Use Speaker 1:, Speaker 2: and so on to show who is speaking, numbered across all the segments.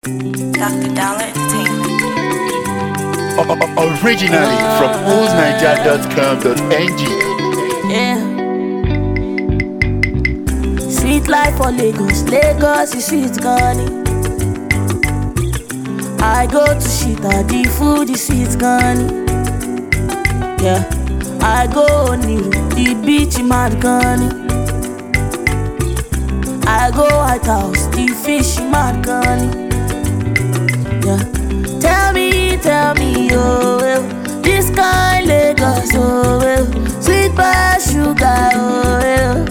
Speaker 1: Dr. Dollar Entertainment.
Speaker 2: Originally from oozniger.com.ng.
Speaker 3: Yeah. Sweet life for Lagos, Lagos is sweet gani. I go to Shita, the food is sweet gani. Yeah, I go Niru, the beach mad gani. I go White House, the fish mad gani. Yeah, tell me, oh well, this kind Lagos, oh well, sweet by sugar, oh well.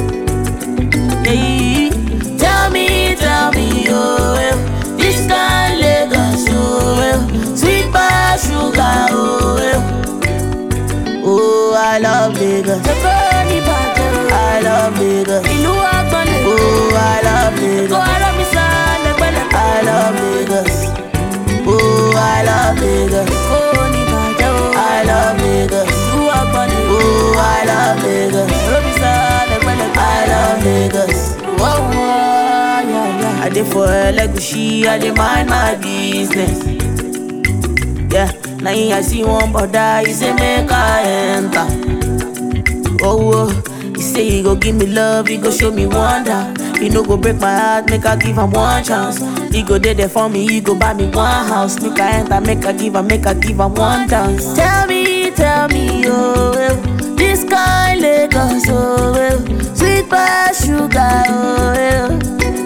Speaker 3: Yeah, tell me, oh well, this kind Lagos, oh well, sweet by sugar, oh well. Oh, I love Lagos. I love Lagos. Oh, I love Lagos. I love Lagos. Oh, I love Lagos. I love Lagos. Oh, I love Lagos. I love Lagos. I dey for Elegushi, I dey mind my business. Yeah, now I see one brother, he say make I enter. Oh, he say he go give me love, he go show me wonder. He no go break my heart, make I give him one chance. He go there for me, he go buy me one house. Make I enter, make I give him one dance. Tell me, oh well, this kind Lagos, oh well, sweet by sugar, oh well.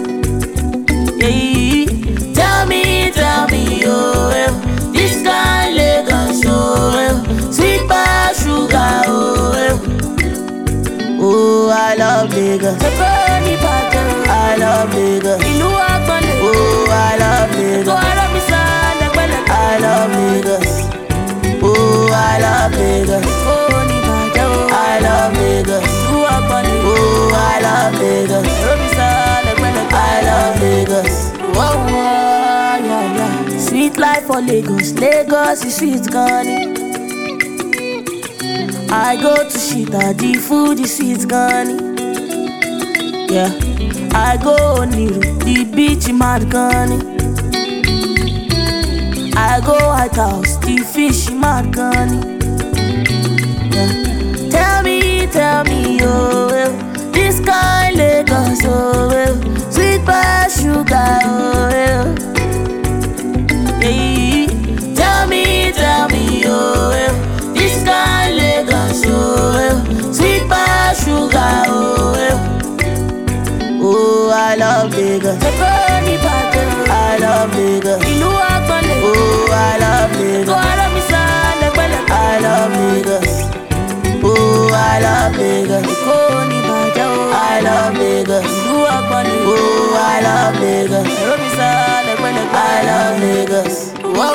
Speaker 3: Yeah, tell me, oh well, this kind Lagos, oh well, sweet by sugar, oh well. Oh, I love Lagos. I love Lagos. Oh, I love Lagos. I love Lagos. Oh, I love Lagos. I love Lagos. Oh, I love Lagos. I love Lagos. Sweet life for Lagos. Lagos is sweet gani. I go to Shita, the food is sweet gani. Yeah, I go Niru, the beach mad gani. I go White House, the fish mad gani. Yeah, tell me, oh well, this kind Lagos, oh well, sweet by sugar, oh well. Yeah, tell me, oh well, this kind Lagos, oh well, sweet by sugar, oh well. Oh, I love Lagos. I love Lagos. Oh, I love Lagos. I love Lagos. Oh, I love Lagos. I love Lagos. Oh, I love Lagos. I love Lagos.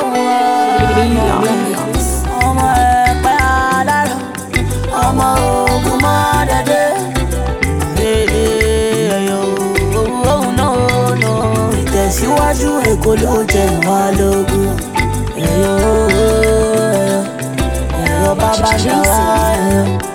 Speaker 3: Ìtẹ̀síwájú Èkó ló jẹ́ wá lógún. Ẹ̀yọ́ bàbá ṣàwá ẹ̀yọ́.